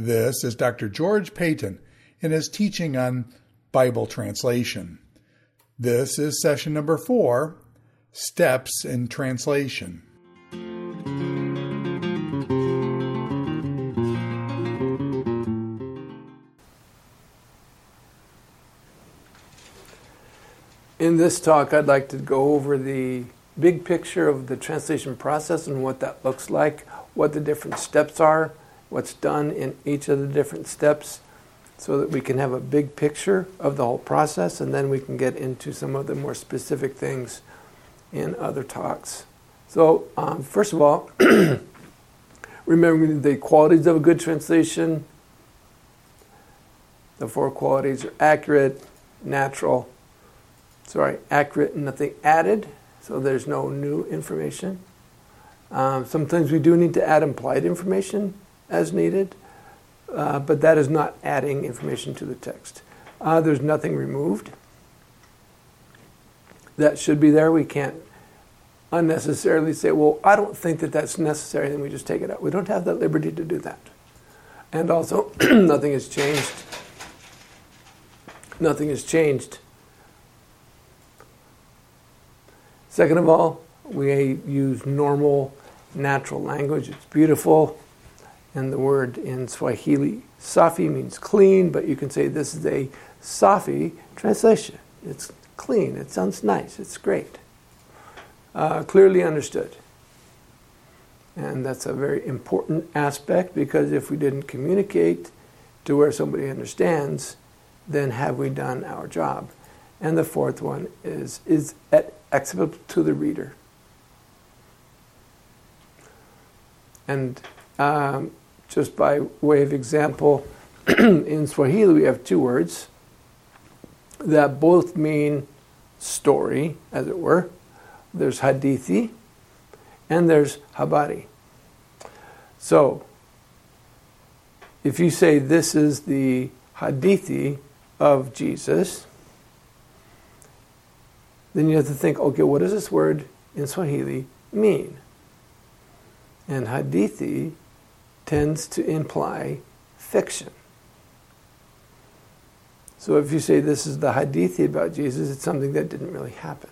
This is Dr. George Payton in his teaching on Bible translation. This is session number 4, Steps in Translation. In this talk, I'd like to go over the big picture of the translation process and what that looks like, what the different steps are, what's done in each of the different steps, so that we can have a big picture of the whole process, and then we can get into some of the more specific things in other talks. So, first of all, remembering the qualities of a good translation. The 4 qualities are accurate, accurate, nothing added, so there's no new information. Sometimes we do need to add implied information as needed, but that is not adding information to the text. There's nothing removed. That should be there. We can't unnecessarily say, well, I don't think that that's necessary, then we just take it out. We don't have that liberty to do that. And also, nothing has changed. Nothing has changed. Second of all, we use normal, natural language. It's beautiful. And the word in Swahili, safi, means clean, but you can say this is a safi translation. It's clean. It sounds nice. It's great. Clearly understood. And that's a very important aspect, because if we didn't communicate to where somebody understands, then have we done our job? And the fourth one is acceptable to the reader. And just by way of example, in Swahili we have 2 words that both mean story, as it were. There's hadithi and there's habari. So, if you say this is the hadithi of Jesus, then you have to think, okay, what does this word in Swahili mean? And hadithi tends to imply fiction. So if you say this is the hadithi about Jesus, it's something that didn't really happen.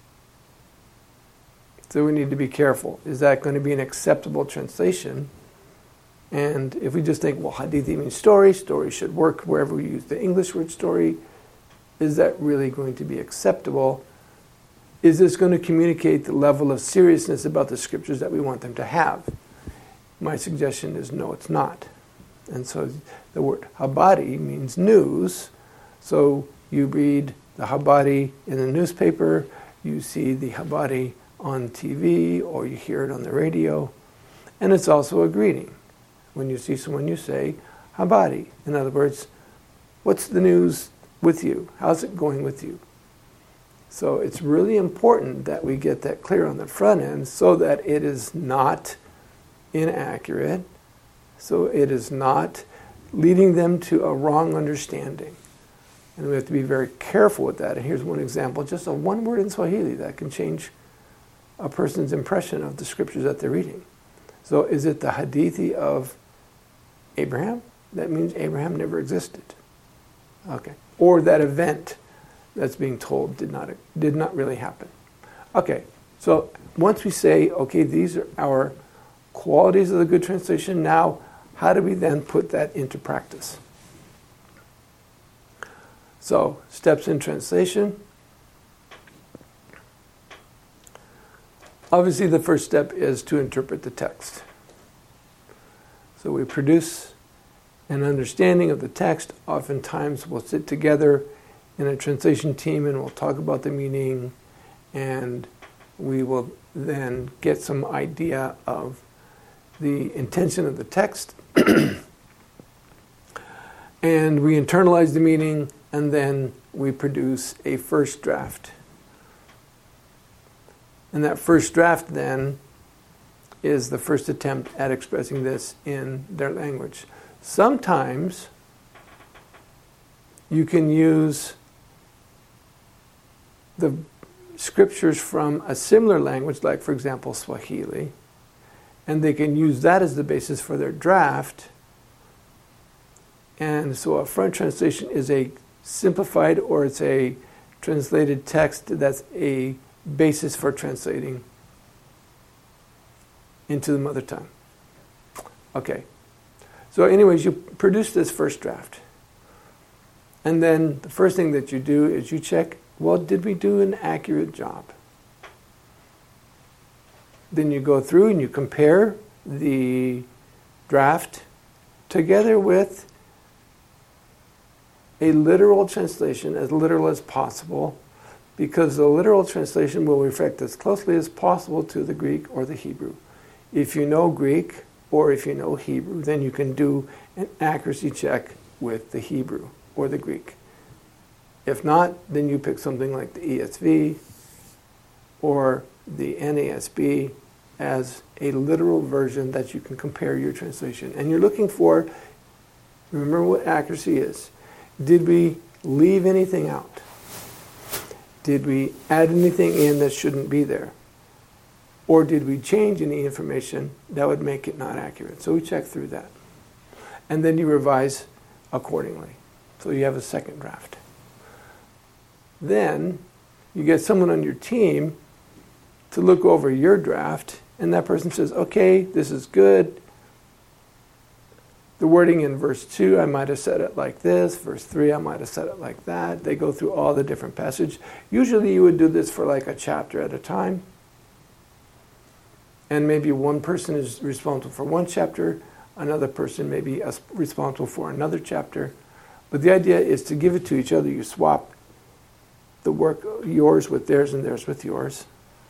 So we need to be careful. Is that going to be an acceptable translation? And if we just think, well, hadithi means story should work wherever we use the English word story, is that really going to be acceptable? Is this going to communicate the level of seriousness about the scriptures that we want them to have? My suggestion is no, it's not. And so the word habari means news. So you read the habari in the newspaper, you see the habari on TV, or you hear it on the radio. And it's also a greeting. When you see someone, you say, habari. In other words, what's the news with you? How's it going with you? So it's really important that we get that clear on the front end, so that it is not inaccurate, so it is not leading them to a wrong understanding. And we have to be very careful with that. And here's one example, just a one word in Swahili that can change a person's impression of the scriptures that they're reading. So is it the hadithi of Abraham? That means Abraham never existed. Okay. Or that event that's being told did not really happen. Okay, so once we say, okay, these are our qualities of the good translation, now how do we then put that into practice? So, steps in translation. Obviously, the first step is to interpret the text. So we produce an understanding of the text. Oftentimes we'll sit together in a translation team and we'll talk about the meaning, and we will then get some idea of the intention of the text. And we internalize the meaning, and then we produce a first draft. And that first draft then is the first attempt at expressing this in their language. Sometimes you can use the scriptures from a similar language, like, for example, Swahili, and they can use that as the basis for their draft, And so a front translation is a simplified, or it's a translated text that's a basis for translating into the mother tongue. Okay. So anyways, you produce this first draft. And then the first thing that you do is you check, well, did we do an accurate job? Then you go through and you compare the draft together with a literal translation, as literal as possible, because the literal translation will reflect as closely as possible to the Greek or the Hebrew. If you know Greek or if you know Hebrew, then you can do an accuracy check with the Hebrew or the Greek. If not, then you pick something like the ESV or the NASB as a literal version that you can compare your translation. And you're looking for, remember what accuracy is. Did we leave anything out? Did we add anything in that shouldn't be there? Or did we change any information that would make it not accurate? So we check through that. And then you revise accordingly. So you have a second draft. Then you get someone on your team to look over your draft, and that person says, okay, this is good. The wording in verse 2, I might have said it like this. Verse 3, I might have said it like that. They go through all the different passages. Usually you would do this for like a chapter at a time. And maybe one person is responsible for one chapter, another person may be responsible for another chapter. But the idea is to give it to each other. You swap the work, yours with theirs and theirs with yours.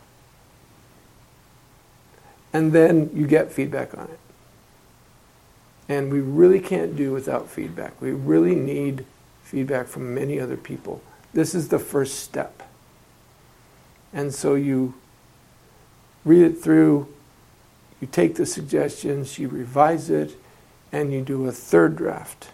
And then you get feedback on it. And we really can't do without feedback. We really need feedback from many other people. This is the first step. And so you read it through, you take the suggestions, you revise it, and you do a third draft.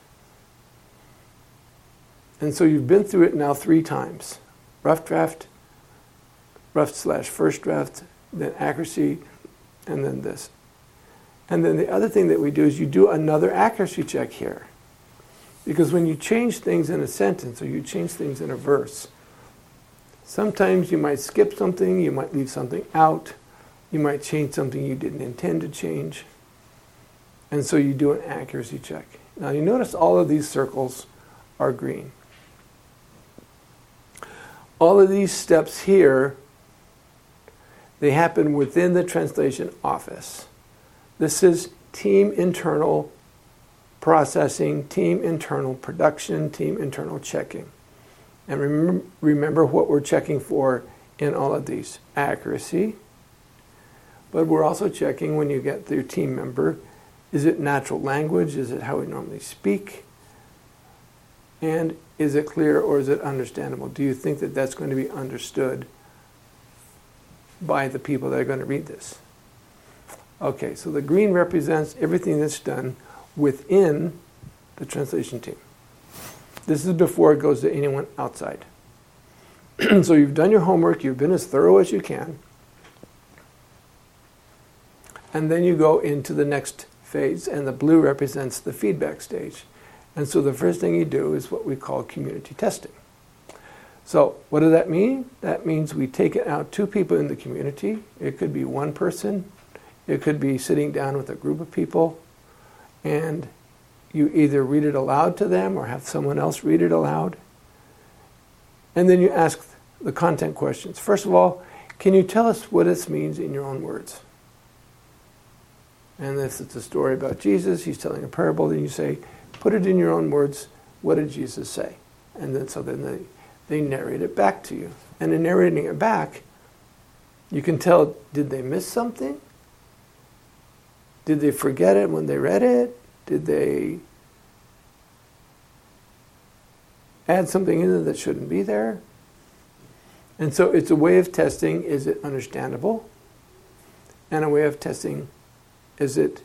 And so you've been through it now 3 times. Rough draft, rough/first draft, then accuracy, and then this. And then the other thing that we do is you do another accuracy check here. Because when you change things in a sentence or you change things in a verse, sometimes you might skip something, you might leave something out, you might change something you didn't intend to change. And so you do an accuracy check. Now you notice all of these circles are green. All of these steps here, they happen within the translation office. This is team internal processing, team internal production, team internal checking. And remember what we're checking for in all of these. Accuracy. But we're also checking when you get your team member, is it natural language? Is it how we normally speak? And is it clear or is it understandable? Do you think that that's going to be understood by the people that are going to read this? Okay, so the green represents everything that's done within the translation team. This is before it goes to anyone outside. So you've done your homework, you've been as thorough as you can, and then you go into the next phase, and the blue represents the feedback stage. And so the first thing you do is what we call community testing. So what does that mean? That means we take it out 2 people in the community. It could be 1 person. It could be sitting down with a group of people, and you either read it aloud to them or have someone else read it aloud. And then you ask the content questions. First of all, can you tell us what this means in your own words? And if it's a story about Jesus, he's telling a parable, then you say, put it in your own words, what did Jesus say? And then they narrate it back to you. And in narrating it back, you can tell, did they miss something? Did they forget it when they read it? Did they add something in it that shouldn't be there? And so it's a way of testing, is it understandable? And a way of testing, is it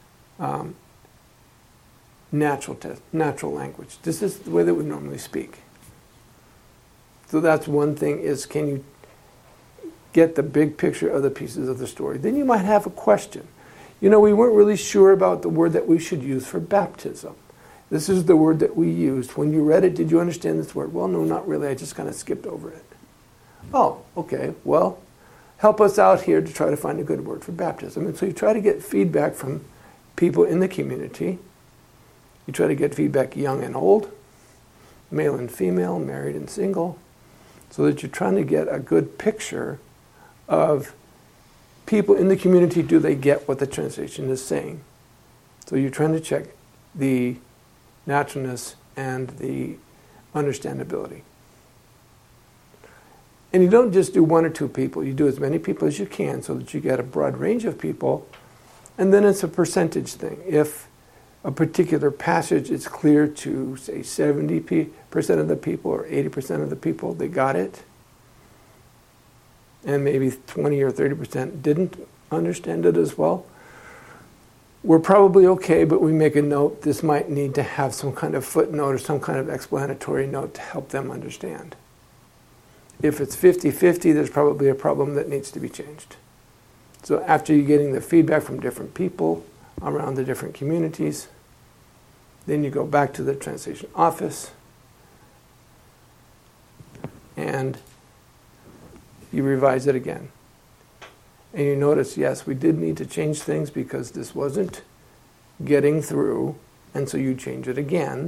natural language? This is the way that we normally speak. So that's one thing, is can you get the big picture of the pieces of the story? Then you might have a question. We weren't really sure about the word that we should use for baptism. this is the word that we used. When you read it, did you understand this word? Well, no, not really. I just kind of skipped over it. Oh, okay. Well, help us out here to try to find a good word for baptism. And so you try to get feedback from people in the community. You try to get feedback young and old, male and female, married and single, so that you're trying to get a good picture of people in the community. Do they get what the translation is saying? So you're trying to check the naturalness and the understandability. And you don't just do one or two people. You do as many people as you can so that you get a broad range of people. And then it's a percentage thing. If a particular passage is clear to, say, 70% of the people or 80% of the people, they got it, and maybe 20 or 30% didn't understand it as well, we're probably okay, but we make a note. This might need to have some kind of footnote or some kind of explanatory note to help them understand. If it's 50-50, there's probably a problem that needs to be changed. So after you're getting the feedback from different people around the different communities, then you go back to the translation office and you revise it again. And you notice, yes, we did need to change things because this wasn't getting through, and so you change it again.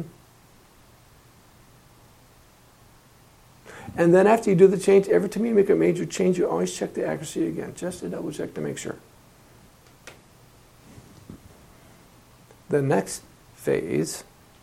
And then after you do the change, every time you make a major change, you always check the accuracy again, just to double check to make sure. The next phase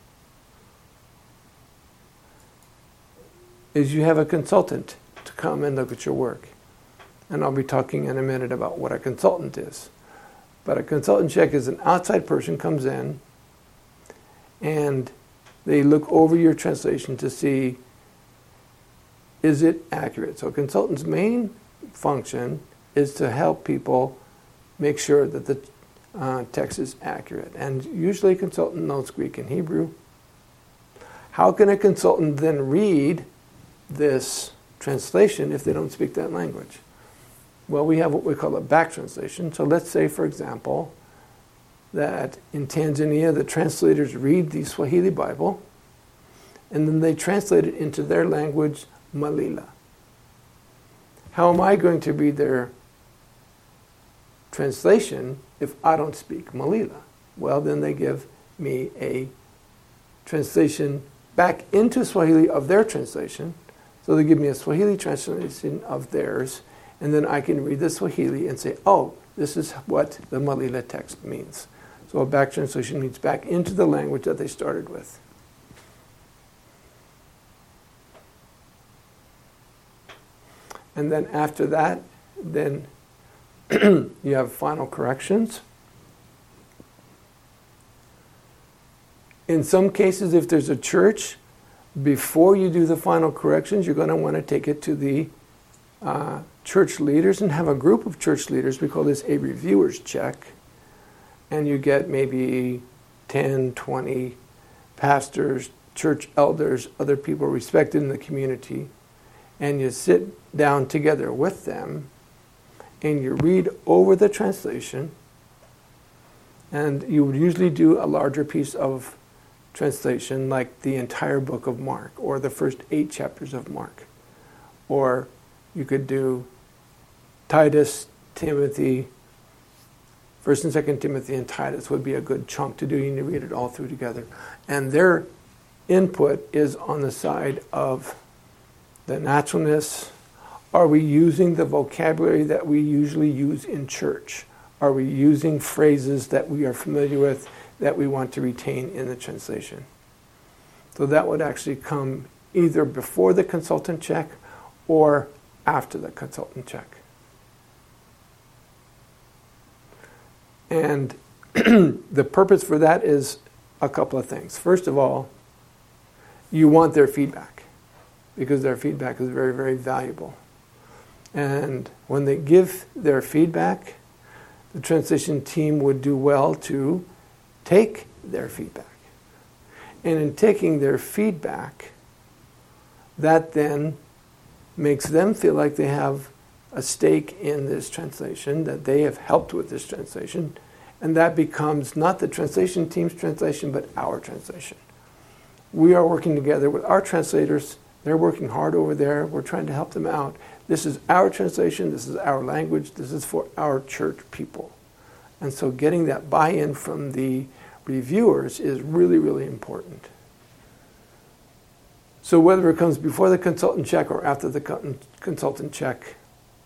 is you have a consultant to come and look at your work. And I'll be talking in a minute about what a consultant is. But a consultant check is an outside person comes in and they look over your translation to see, is it accurate? So a consultant's main function is to help people make sure that the text is accurate. And usually a consultant knows Greek and Hebrew. How can a consultant then read this translation if they don't speak that language? Well, we have what we call a back translation. So let's say, for example, that in Tanzania the translators read the Swahili Bible and then they translate it into their language, Malila. How am I going to read their translation if I don't speak Malila? Well, then they give me a translation back into Swahili of their translation. So they give me a Swahili translation of theirs, and then I can read the Swahili and say, oh, this is what the Malila text means. So a back translation means back into the language that they started with. And then after that, then you have final corrections. In some cases, if there's a church, before you do the final corrections, you're going to want to take it to the church leaders and have a group of church leaders. We call this a reviewer's check. And you get maybe 10, 20 pastors, church elders, other people respected in the community, and you sit down together with them and you read over the translation, and you would usually do a larger piece of translation like the entire book of Mark or the first 8 chapters of Mark. Or you could do Titus, Timothy, 1st and 2nd Timothy and Titus would be a good chunk to do. You need to read it all through together. And their input is on the side of the naturalness. Are we using the vocabulary that we usually use in church? Are we using phrases that we are familiar with that we want to retain in the translation? So that would actually come either before the consultant check or after the consultant check. And the purpose for that is a couple of things. First of all, you want their feedback because their feedback is very, very valuable. And when they give their feedback, the translation team would do well to take their feedback. And in taking their feedback, that then makes them feel like they have a stake in this translation, that they have helped with this translation, and that becomes not the translation team's translation, but our translation. we are working together with our translators. They're working hard over there. We're trying to help them out. This is our translation. This is our language. This is for our church people. And so getting that buy-in from the reviewers is really, really important. So whether it comes before the consultant check or after the consultant check,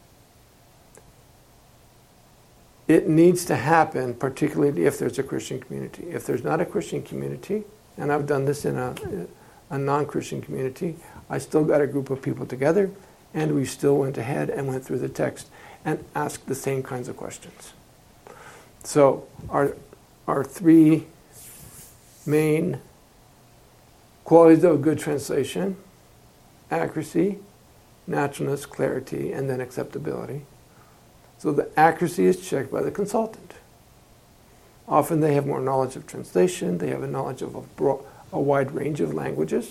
it needs to happen, particularly if there's a Christian community. If there's not a Christian community, and I've done this in a non-Christian community, I still got a group of people together, and we still went ahead and went through the text and asked the same kinds of questions. So our three main qualities of a good translation: accuracy, naturalness, clarity, and then acceptability. So the accuracy is checked by the consultant. Often they have more knowledge of translation. They have a knowledge of a wide range of languages.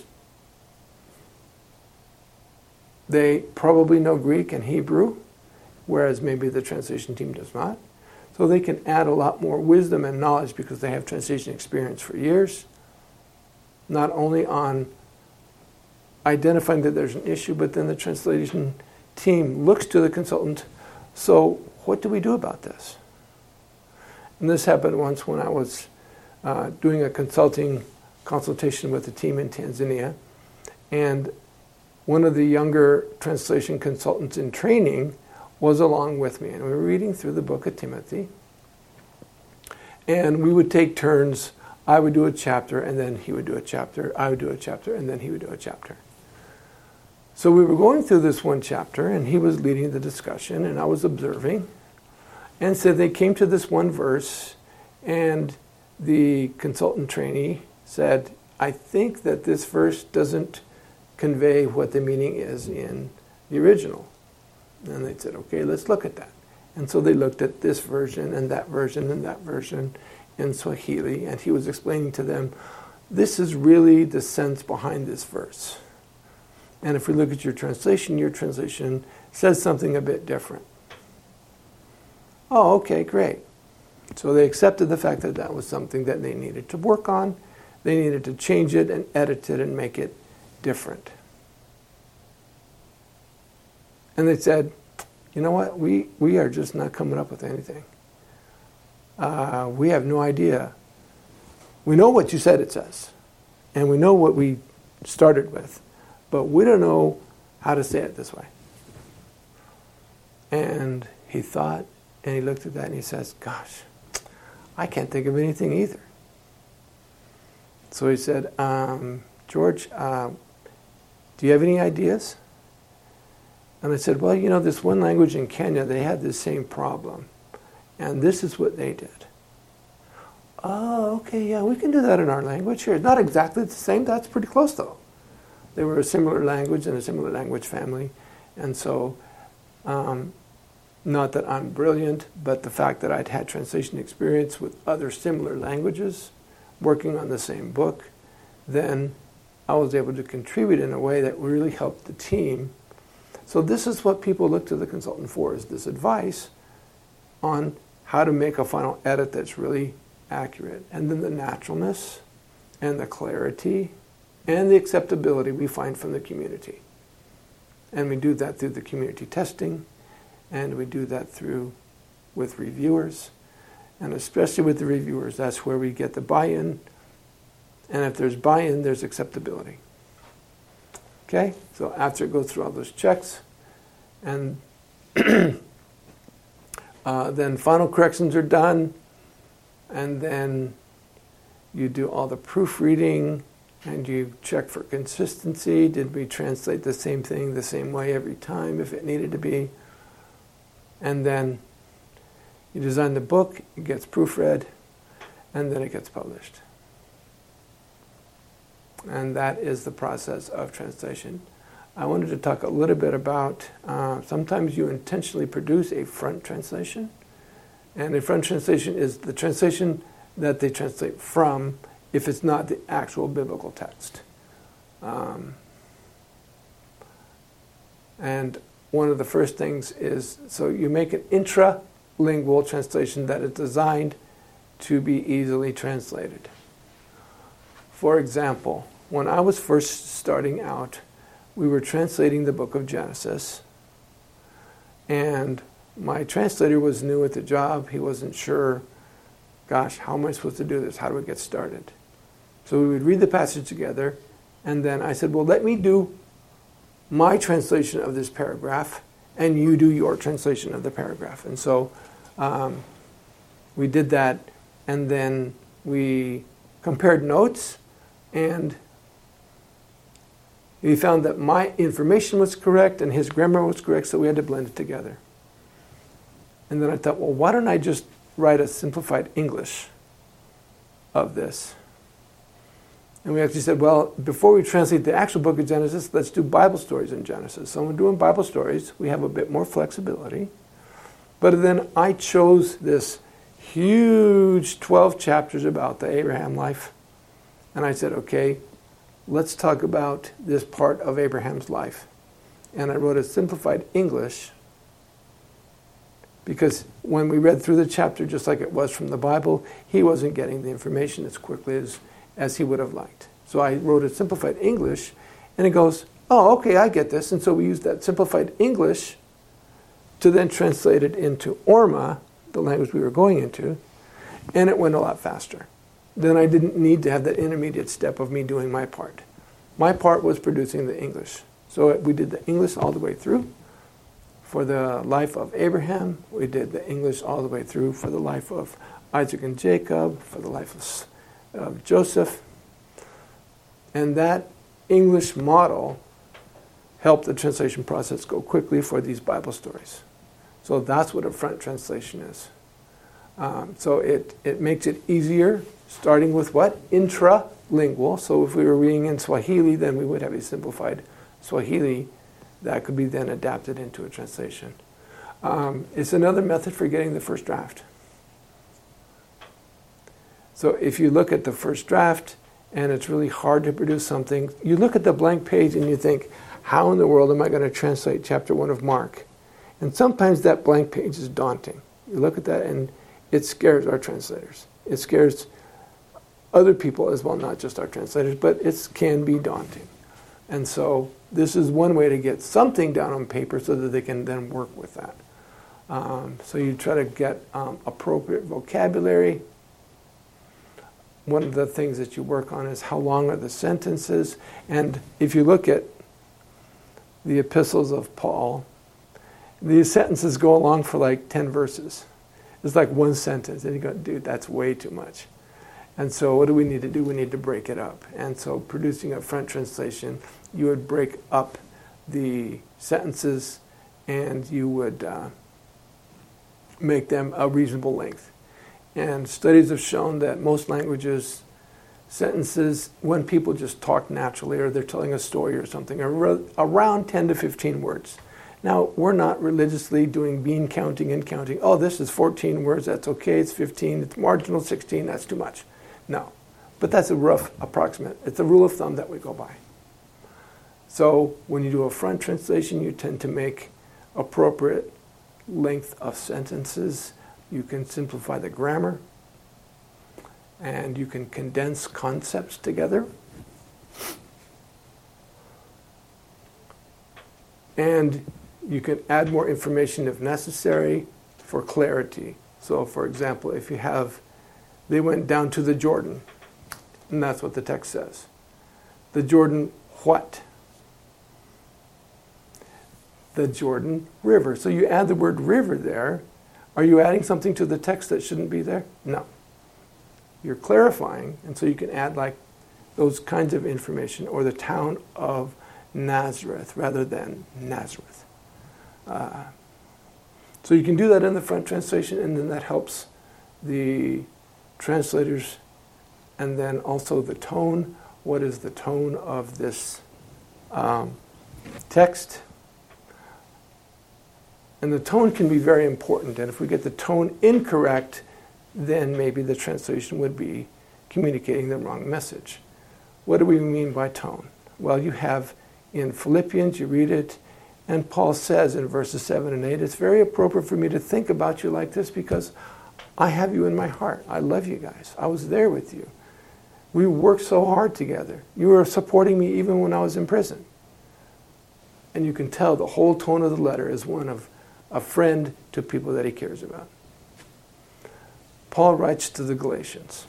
They probably know Greek and Hebrew, whereas maybe the translation team does not. So they can add a lot more wisdom and knowledge because they have translation experience for years, not only on identifying that there's an issue, but then the translation team looks to the consultant. So what do we do about this? And this happened once when I was doing a consultation with a team in Tanzania. And one of the younger translation consultants in training was along with me. And we were reading through the book of Timothy. And we would take turns. I would do a chapter, and then he would do a chapter. I would do a chapter, and then he would do a chapter. So we were going through this one chapter, and he was leading the discussion, and I was observing. And so they came to this one verse, and the consultant trainee said, I think that this verse doesn't convey what the meaning is in the original. And they said, okay, let's look at that. And so they looked at this version and that version and that version in Swahili, and he was explaining to them, this is really the sense behind this verse. And if we look at your translation says something a bit different. Oh, okay, great. So they accepted the fact that that was something that they needed to work on. They needed to change it and edit it and make it different. And they said, you know what, we are just not coming up with anything. We have no idea. We know what you said it says, and we know what we started with, but we don't know how to say it this way. And he thought, and he looked at that and he says, gosh, I can't think of anything either. So he said, George, do you have any ideas? And I said, well, you know, this one language in Kenya, they had this same problem. And this is what they did. Oh, okay, yeah, we can do that in our language here. Not exactly the same. That's pretty close, though. They were a similar language and a similar language family. And so, not that I'm brilliant, but the fact that I'd had translation experience with other similar languages, working on the same book, then I was able to contribute in a way that really helped the team. So this is what people look to the consultant for, is this advice on how to make a final edit that's really accurate. And then the naturalness and the clarity and the acceptability we find from the community. And we do that through the community testing, and we do that with reviewers. And especially with the reviewers, that's where we get the buy-in. And if there's buy-in, there's acceptability. Okay? So after it goes through all those checks, and then final corrections are done, and then you do all the proofreading, and you check for consistency. Did we translate the same thing the same way every time if it needed to be? And then you design the book, it gets proofread, and then it gets published. And that is the process of translation. I wanted to talk a little bit about, sometimes you intentionally produce a front translation. And a front translation is the translation that they translate from if it's not the actual biblical text. And one of the first things is, so you make an intralingual translation that is designed to be easily translated. For example, when I was first starting out, we were translating the book of Genesis, and my translator was new at the job. He wasn't sure, gosh, how am I supposed to do this? How do we get started? So we would read the passage together, and then I said, well, let me do my translation of this paragraph, and you do your translation of the paragraph. And so we did that, and then we compared notes, and we found that my information was correct and his grammar was correct, so we had to blend it together. And then I thought, well, why don't I just write a simplified English of this? And we actually said, well, before we translate the actual book of Genesis, let's do Bible stories in Genesis. So when we're doing Bible stories, we have a bit more flexibility. But then I chose this huge 12 chapters about the Abraham life. And I said, okay, let's talk about this part of Abraham's life. And I wrote a simplified English because when we read through the chapter, just like it was from the Bible, he wasn't getting the information as quickly as he would have liked. So I wrote a simplified English, and it goes, oh, okay, I get this. And so we used that simplified English to then translate it into Orma, the language we were going into, and it went a lot faster. Then I didn't need to have that intermediate step of me doing my part. My part was producing the English. So we did the English all the way through for the life of Abraham. We did the English all the way through for the life of Isaac and Jacob, for the life of Joseph. And that English model helped the translation process go quickly for these Bible stories. So that's what a front translation is. So it makes it easier, starting with what? Intralingual. So if we were reading in Swahili, then we would have a simplified Swahili that could be then adapted into a translation. It's another method for getting the first draft. So if you look at the first draft and it's really hard to produce something, you look at the blank page and you think, how in the world am I going to translate chapter 1 of Mark? And sometimes that blank page is daunting. You look at that and it scares our translators. It scares other people as well, not just our translators, but it can be daunting. And so this is one way to get something down on paper so that they can then work with that. So you try to get appropriate vocabulary. One of the things that you work on is how long are the sentences. And if you look at the epistles of Paul, these sentences go along for like 10 verses. It's like one sentence. And you go, dude, that's way too much. And so what do we need to do? We need to break it up. And so producing a front translation, you would break up the sentences and you would make them a reasonable length. And studies have shown that most languages, sentences, when people just talk naturally or they're telling a story or something, are around 10 to 15 words. Now, we're not religiously doing bean counting and counting. Oh, this is 14 words, that's okay, it's 15, it's marginal 16, that's too much. No. But that's a rough approximate. It's a rule of thumb that we go by. So when you do a front translation, you tend to make appropriate length of sentences. You can simplify the grammar. And you can condense concepts together. And you can add more information if necessary for clarity. So, for example, if you have, they went down to the Jordan, and that's what the text says. The Jordan what? The Jordan River. So you add the word river there. Are you adding something to the text that shouldn't be there? No. You're clarifying, and so you can add like those kinds of information, or the town of Nazareth rather than Nazareth. So you can do that in the front translation, and then that helps the translators. And then also the tone. What is the tone of this text? And the tone can be very important. And if we get the tone incorrect, then maybe the translation would be communicating the wrong message. What do we mean by tone? Well, you have in Philippians, you read it, and Paul says in verses 7 and 8, it's very appropriate for me to think about you like this because I have you in my heart. I love you guys. I was there with you. We worked so hard together. You were supporting me even when I was in prison. And you can tell the whole tone of the letter is one of a friend to people that he cares about. Paul writes to the Galatians,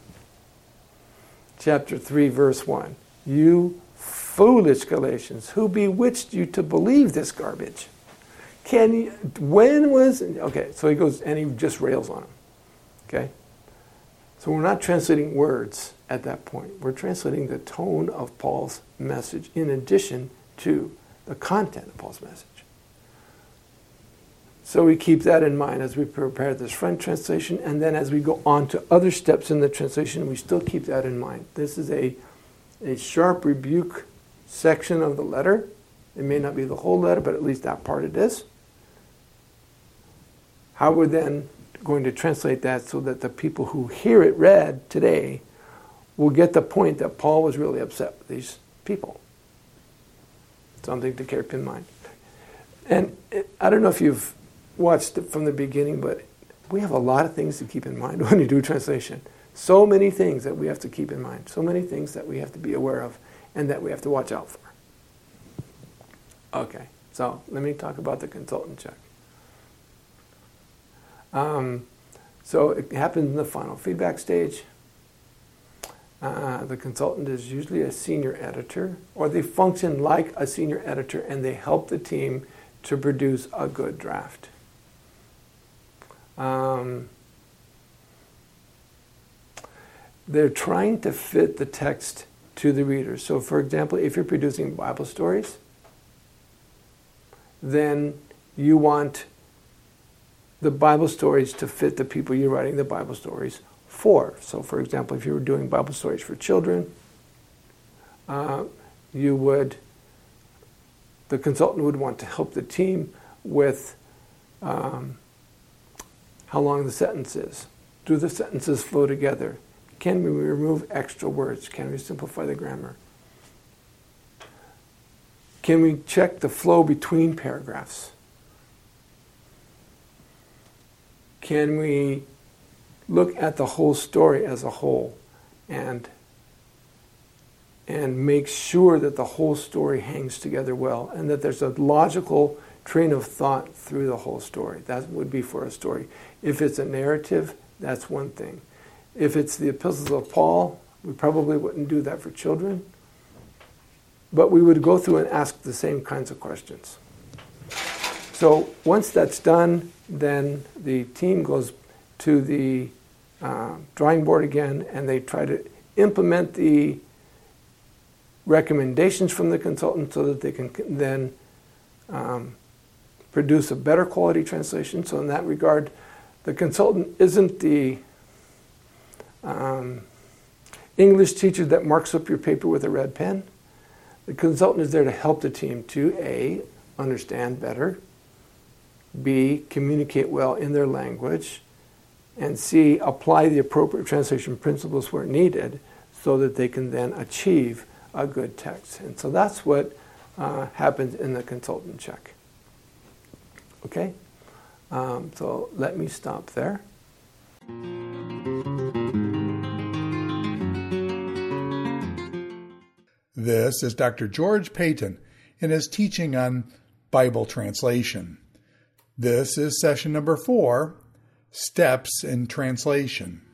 chapter 3, verse 1. You foolish Galatians, who bewitched you to believe this garbage? Okay, so he goes and he just rails on them. Okay? So we're not translating words at that point. We're translating the tone of Paul's message in addition to the content of Paul's message. So we keep that in mind as we prepare this French translation, and then as we go on to other steps in the translation, we still keep that in mind. This is a sharp rebuke section of the letter. It may not be the whole letter, but at least that part it is. How we're then going to translate that so that the people who hear it read today will get the point that Paul was really upset with these people. Something to keep in mind. And I don't know if you've watched it from the beginning, but we have a lot of things to keep in mind when you do translation. So many things that we have to keep in mind. So many things that we have to be aware of and that we have to watch out for. Okay, so let me talk about the consultant check. So it happens in the final feedback stage. The consultant is usually a senior editor, or they function like a senior editor, and they help the team to produce a good draft. They're trying to fit the text to the reader. So, for example, if you're producing Bible stories, then you want the Bible stories to fit the people you're writing the Bible stories for. So, for example, if you were doing Bible stories for children, the consultant would want to help the team with how long the sentence is. Do the sentences flow together? Can we remove extra words? Can we simplify the grammar? Can we check the flow between paragraphs? Can we look at the whole story as a whole and make sure that the whole story hangs together well and that there's a logical train of thought through the whole story? That would be for a story. If it's a narrative, that's one thing. If it's the epistles of Paul, we probably wouldn't do that for children. But we would go through and ask the same kinds of questions. So once that's done, then the team goes to the drawing board again, and they try to implement the recommendations from the consultant so that they can then produce a better quality translation. So in that regard, the consultant isn't the English teacher that marks up your paper with a red pen. The consultant is there to help the team to A, understand better, B, communicate well in their language, and C, apply the appropriate translation principles where needed so that they can then achieve a good text. And so that's what happens in the consultant check. Okay? So let me stop there. This is Dr. George Payton in his teaching on Bible translation. This is session number 4, Steps in Translation.